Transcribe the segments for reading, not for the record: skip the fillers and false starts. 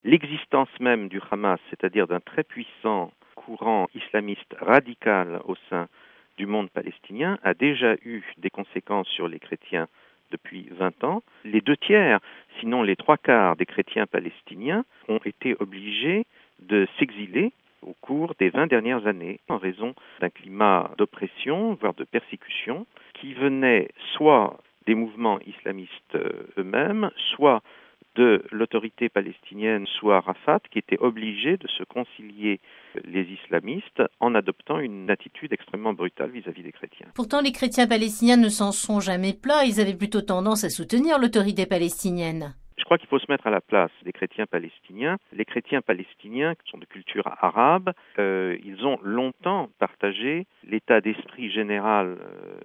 l'existence même du Hamas, c'est-à-dire d'un très puissant courant islamiste radical au sein du monde palestinien, a déjà eu des conséquences sur les chrétiens depuis 20 ans. Les 2/3, sinon les 3/4 des chrétiens palestiniens ont été obligés de s'exiler au cours des 20 dernières années en raison d'un climat d'oppression, voire de persécution, qui venait soit des mouvements islamistes eux-mêmes, soit de l'autorité palestinienne, soit Arafat, qui était obligé de se concilier les islamistes en adoptant une attitude extrêmement brutale vis-à-vis des chrétiens. Pourtant, les chrétiens palestiniens ne s'en sont jamais plaints. Ils avaient plutôt tendance à soutenir l'autorité palestinienne. Je crois qu'il faut se mettre à la place des chrétiens palestiniens. Les chrétiens palestiniens, qui sont de culture arabe, ils ont longtemps partagé l'état d'esprit général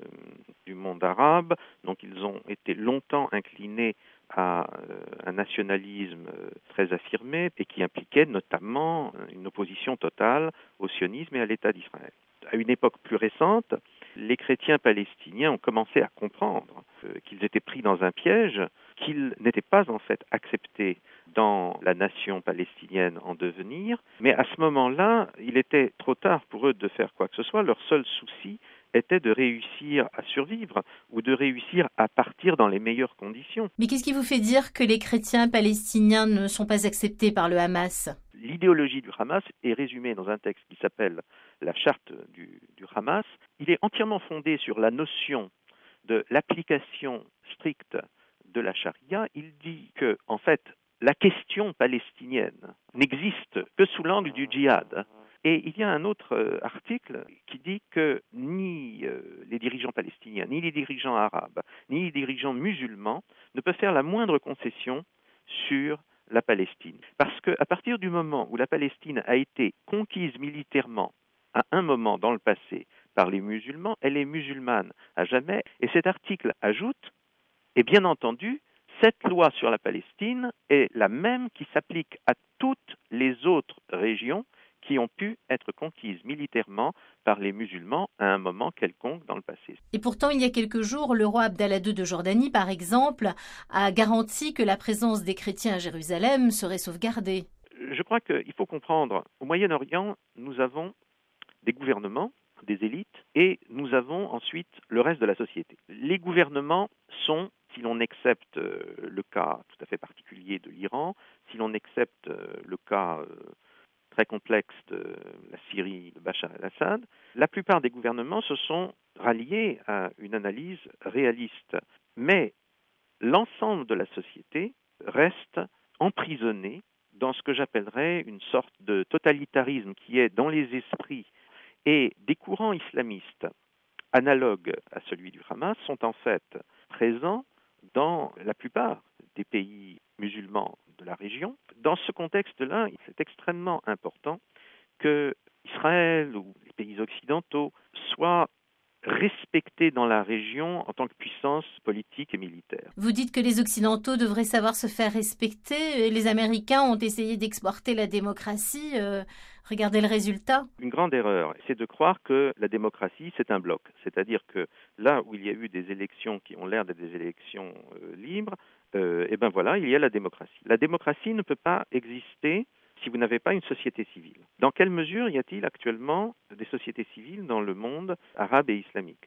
du monde arabe. Donc ils ont été longtemps inclinés à un nationalisme très affirmé et qui impliquait notamment une opposition totale au sionisme et à l'État d'Israël. À une époque plus récente, les chrétiens palestiniens ont commencé à comprendre qu'ils étaient pris dans un piège, qu'ils n'étaient pas en fait acceptés dans la nation palestinienne en devenir, mais à ce moment-là, il était trop tard pour eux de faire quoi que ce soit. Leur seul souci était de réussir à survivre ou de réussir à partir dans les meilleures conditions. Mais qu'est-ce qui vous fait dire que les chrétiens palestiniens ne sont pas acceptés par le Hamas ? L'idéologie du Hamas est résumée dans un texte qui s'appelle la charte du Hamas. Il est entièrement fondé sur la notion de l'application stricte de la charia. Il dit que, en fait, la question palestinienne n'existe que sous l'angle du djihad. Et il y a un autre article qui dit que ni les dirigeants palestiniens, ni les dirigeants arabes, ni les dirigeants musulmans ne peuvent faire la moindre concession sur la Palestine. Parce qu'à partir du moment où la Palestine a été conquise militairement à un moment dans le passé par les musulmans, elle est musulmane à jamais. Et cet article ajoute, et bien entendu, cette loi sur la Palestine est la même qui s'applique à toutes les autres régions qui ont pu être conquises militairement par les musulmans à un moment quelconque dans le passé. Et pourtant, il y a quelques jours, le roi Abdallah II de Jordanie, par exemple, a garanti que la présence des chrétiens à Jérusalem serait sauvegardée. Je crois qu'il faut comprendre, au Moyen-Orient, nous avons des gouvernements, des élites, et nous avons ensuite le reste de la société. Les gouvernements sont, si l'on accepte le cas tout à fait particulier de l'Iran, si l'on accepte le cas très complexe de la Syrie de Bachar el-Assad, la plupart des gouvernements se sont ralliés à une analyse réaliste. Mais l'ensemble de la société reste emprisonné dans ce que j'appellerais une sorte de totalitarisme qui est dans les esprits. Et des courants islamistes analogues à celui du Hamas sont en fait présents dans la plupart des pays musulmans de la région. Dans ce contexte-là, c'est extrêmement important que Israël ou les pays occidentaux soient respectés dans la région en tant que puissance politique et militaire. Vous dites que les Occidentaux devraient savoir se faire respecter. Les Américains ont essayé d'exporter la démocratie. Regardez le résultat. Une grande erreur, c'est de croire que la démocratie, c'est un bloc. C'est-à-dire que là où il y a eu des élections qui ont l'air d'être des élections libres, et ben voilà, il y a la démocratie. La démocratie ne peut pas exister si vous n'avez pas une société civile. Dans quelle mesure y a-t-il actuellement des sociétés civiles dans le monde arabe et islamique ?